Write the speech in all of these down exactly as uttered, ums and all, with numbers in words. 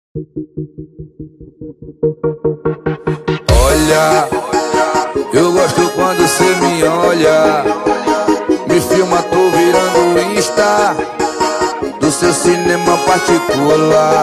Olha, eu gosto quando cê me olha, me filma, tô virando Insta do seu cinema particular.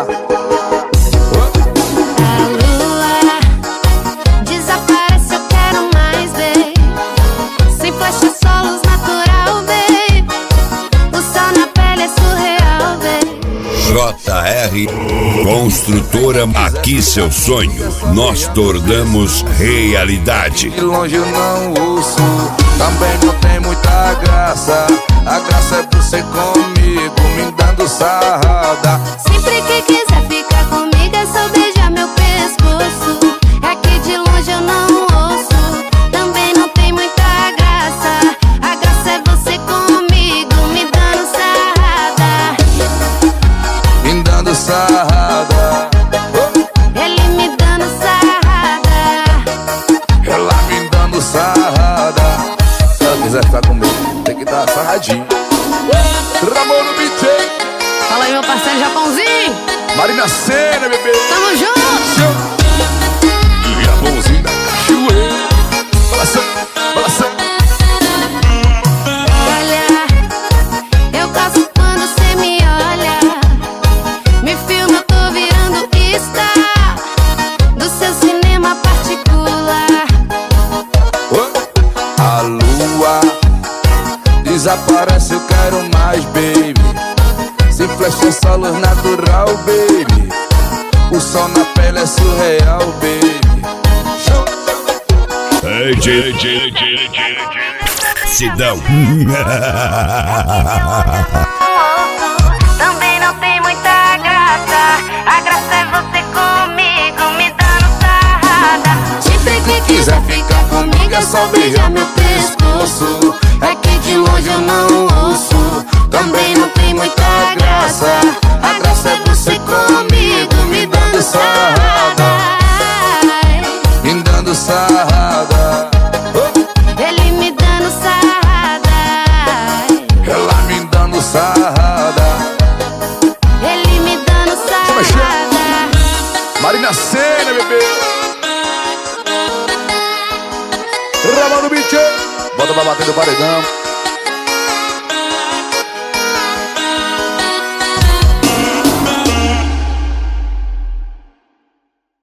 J R Construtora, aqui seu sonho, nós tornamos realidade. De longe eu não ouço, também não tem muita graça. A graça é você comigo, me dando sarrada. Sempre que quiser ficar comigo é só beijar meu pescoço. É que de longe eu não ouço, também não tem muita graça. A graça é você comigo, me dando sarrada. Me dando sarrada, oh. Ele me dando sarrada, Ela me dando sarrada. Se ela quiser ficar comigo, tem que dar sarradinho. Ramon no beat. fala aí meu parceiro Japãozinho. Marina Sena, bebê. Tamo junto. Japãozinho da cachoeira. Balançando, balançando. Olha, eu gosto quando cê me olha, me filma, eu tô virando Insta do seu cinema particular. Oh. A lua desaparece, eu quero mais, baby. Se flash é só luz natural, baby. O sol na pele é surreal, baby. Ei, J J J J Sidão. Também não tem muita graça. A graça é você comigo, me dando sarrada. Sempre que quiser ficar comigo é só beijar meu pescoço. É que de longe eu não ouço, também não tem muita graça. A graça é você comigo, me dando sarrada. Me dando sarrada, oh. Ele me dando sarrada, Ela me dando sarrada. ele me dando sarrada. Marina Sena, bebê. Ramon no beat. Bota pra bater no paredão.